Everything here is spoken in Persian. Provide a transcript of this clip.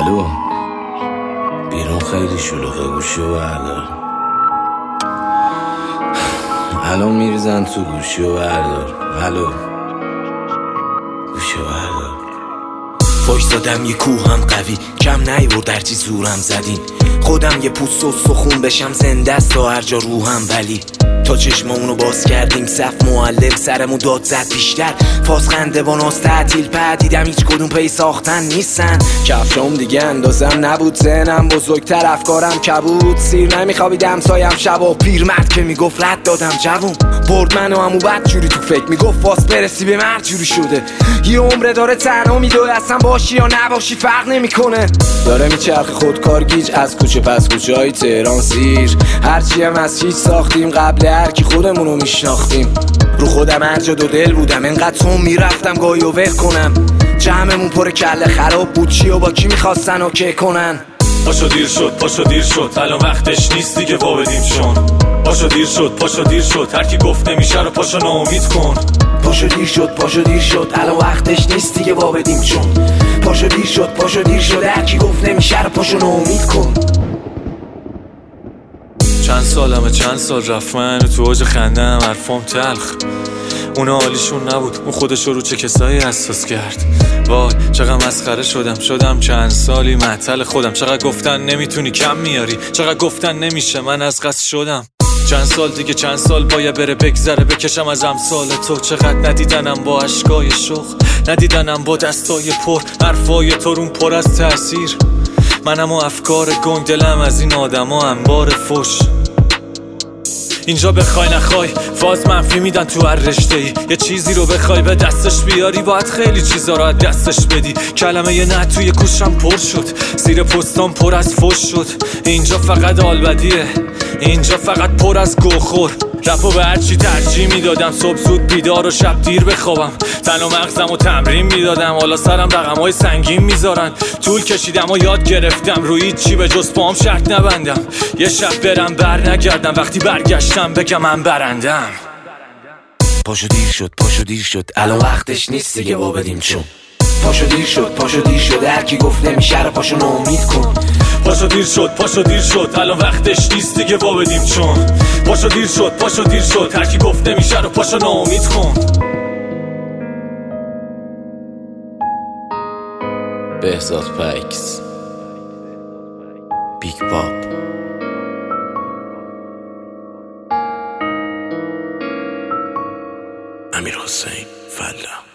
الو بیرون خیلی شلوغه، گوشی و بردار. الان میریزن تو، گوشی و بردار. الو گوشی و بردار. وایسادم یه کوهم قوی، کم نیورد هرچی زورم زدین. خودم یه پوست و سخون بشم زنده است تا هر جا روحم، ولی تا چشمامونو باز کردیم صف معلم سرمون داد زد بیشتر. فاز خنده با ناز تعطیل پدیدم هیچ کدوم پی ساختن نیستن. کفشام دیگه اندازم نبود، ذهنم بزرگتر افکارم کبود. سیر نمیخوابیدم سایم شبا، پیرمرد که میگفت رد دادم جوون. برد منو همون بد جوری تو فکر میگفت فاس برسی به مرد جوری شده. یه عمره داره تنها میدوه، اصلا باشی یا نباشی فرق نمیکنه. داره میچرخ خودکار گیج از کوچه پس کوچه های تهران سیر. هرچی هم از هیچ ساختیم قبل هر کی خودمونو میشناختیم. رو خودم هر جا دو دل بودم، انقدر تون میرفتم گاهی و وق کنم. جمعمون پر کله خراب بود، چی و با کی میخواستن و که کنن. پاشو دیر شد، پاشو دیر شد، الان وقتش نیست دیگه وا بدیم چون. پاشو دیر شد، پاشو دیر شد، هر کی گفت نمیشه رو پاشو ناامید کن. پاشو دیر شد، پاشو دیر شد، الان وقتش نیست دیگه وا بدیم چون. پاشو دیر شد، پاشو دیر شد، هر کی گفت نمیشه رو پاشو ناامید کن. چند سال رفت من تو اوج خندم، حرفام تلخ. اونا حالیشون نبود، اون خودشو رو چه کسایی حساس کرد. وای چقدر مسخره شدم چند سالی معطل خودم. چقدر گفتن نمیتونی کم میاری، چقدر گفتن نمیشه، من از قصد شدم. چند سال باید بره بگذره، بکشم از امثال تو. چقدر ندیدنم با اشکای شوق، ندیدنم با دستای پر. حرفای تو روم پر از تأثیر، منم و افکار گنگ، دلم از این آدما انبار فش. اینجا بخوای نخوای فاز منفی میدن تو هر رشته ای. یه چیزی رو بخوای به دستش بیاری، باید خیلی چیزا رو از دستش بدی. کلمه یه نه توی گوشم پر شد، زیر پستام پر از فش شد. اینجا فقط آلبدیه، اینجا فقط پر از گوخور. رپو به هرچی ترجیح میدادم، صبح زود بیدار و شب دیر بخوابم. تن و مغزم و تمرین میدادم، حالا سرم رقم‌های سنگین میذارن. طول کشیدم و یاد گرفتم روی چی به جز پام شرط نبندم. یه شب برم بر نگردم، وقتی برگشتم بگم من برندم. پاشو دیر شد، پاشو دیر شد، الان وقتش نیست دیگه وا بدیم چون. پاشو دیر شد، پاشو دیر شد، هر کی گفت نمیشه رو پاشو ناامید کن. پاشو دیر شد، پاشو دیر شد، الان وقتش نیست دیگه وا بدیم چون. پاشو دیر شد، پاشو دیر شد، هر کی گفت نمیشه رو پاشو ناامید کن. بهزاد پکس، بیگ پاپ، امیر حسین فلا.